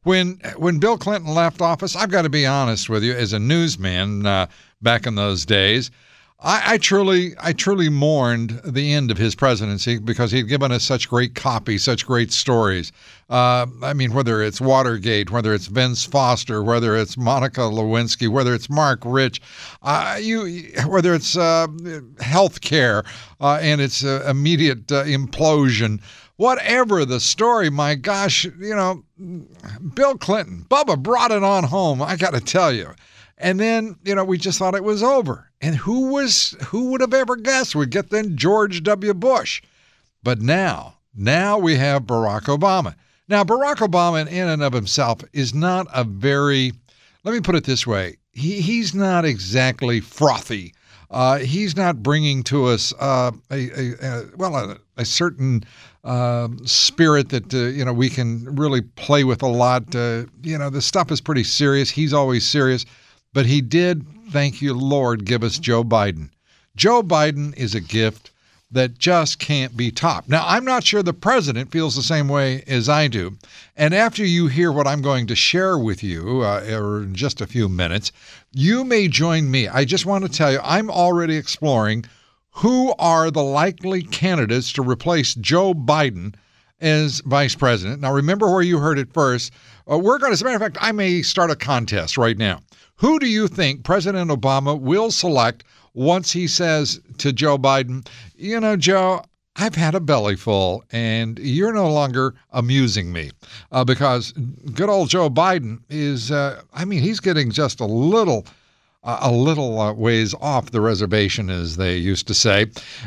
When Bill Clinton left office, I've got to be honest with you, as a newsman back in those days, I truly mourned the end of his presidency because he'd given us such great copy, such great stories. I mean, whether it's Watergate, whether it's Vince Foster, whether it's Monica Lewinsky, whether it's Mark Rich, whether it's health care and its immediate implosion. Whatever the story, my gosh, Bill Clinton, Bubba brought it on home, I got to tell you. And then, we just thought it was over. And who would have ever guessed we'd get then George W. Bush? But now we have Barack Obama. Now, Barack Obama in and of himself is not a very, let me put it this way, he's not exactly frothy. He's not bringing to us a certain spirit that, we can really play with a lot. The stuff is pretty serious. He's always serious. But he did, thank you, Lord, give us Joe Biden. Joe Biden is a gift that just can't be topped. Now, I'm not sure the president feels the same way as I do. And after you hear what I'm going to share with you in just a few minutes, you may join me. I just want to tell you, I'm already exploring who are the likely candidates to replace Joe Biden as vice president. Now, remember where you heard it first. We're going to, as a matter of fact, I may start a contest right now. Who do you think President Obama will select once he says to Joe Biden, Joe, I've had a belly full and you're no longer amusing me? Because good old Joe Biden is, he's getting just a little ways off the reservation, as they used to say.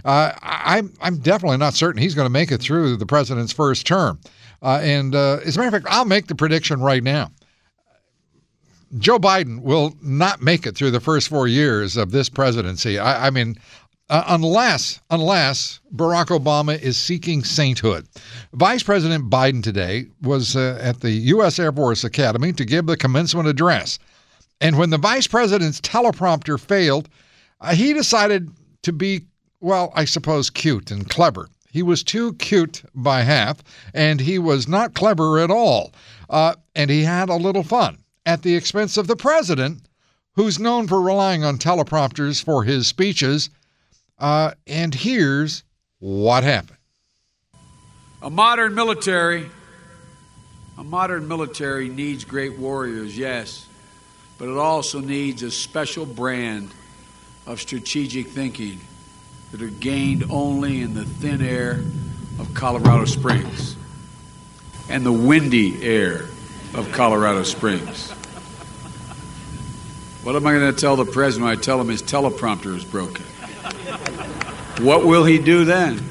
I'm definitely not certain he's going to make it through the president's first term. And as a matter of fact, I'll make the prediction right now. Joe Biden will not make it through the first 4 years of this presidency. Unless Barack Obama is seeking sainthood. Vice President Biden today was at the U.S. Air Force Academy to give the commencement address. And when the vice president's teleprompter failed, he decided to be, I suppose, cute and clever. He was too cute by half, and he was not clever at all. And he had a little fun at the expense of the president, who's known for relying on teleprompters for his speeches. And here's what happened. A modern military needs great warriors, yes, but it also needs a special brand of strategic thinking that are gained only in the thin air of Colorado Springs and the windy air of Colorado Springs. What am I going to tell the president when I tell him his teleprompter is broken? What will he do then?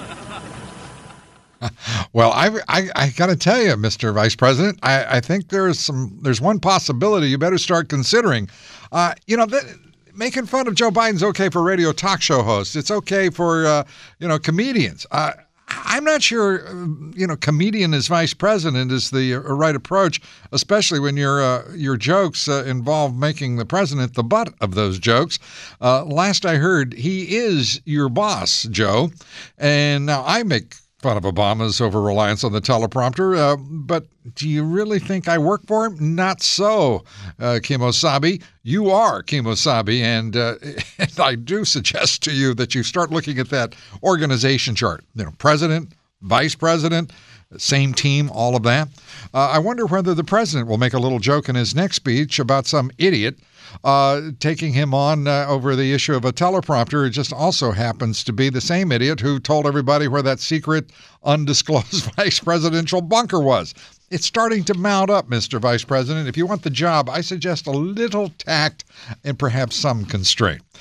Well, I got to tell you, Mr. Vice President, I think there's one possibility you better start considering. Making fun of Joe Biden's okay for radio talk show hosts. It's okay for comedians. I'm not sure, comedian as vice president is the right approach, especially when your jokes involve making the president the butt of those jokes. Last I heard, he is your boss, Joe. And now I make fun of Obama's over-reliance on the teleprompter, but do you really think I work for him? Not so, Kimosabe. You are Kimosabe, and I do suggest to you that you start looking at that organization chart. President, vice president, same team, all of that. I wonder whether the president will make a little joke in his next speech about some idiot taking him on over the issue of a teleprompter. It just also happens to be the same idiot who told everybody where that secret, undisclosed vice presidential bunker was. It's starting to mount up, Mr. Vice President. If you want the job, I suggest a little tact and perhaps some constraint.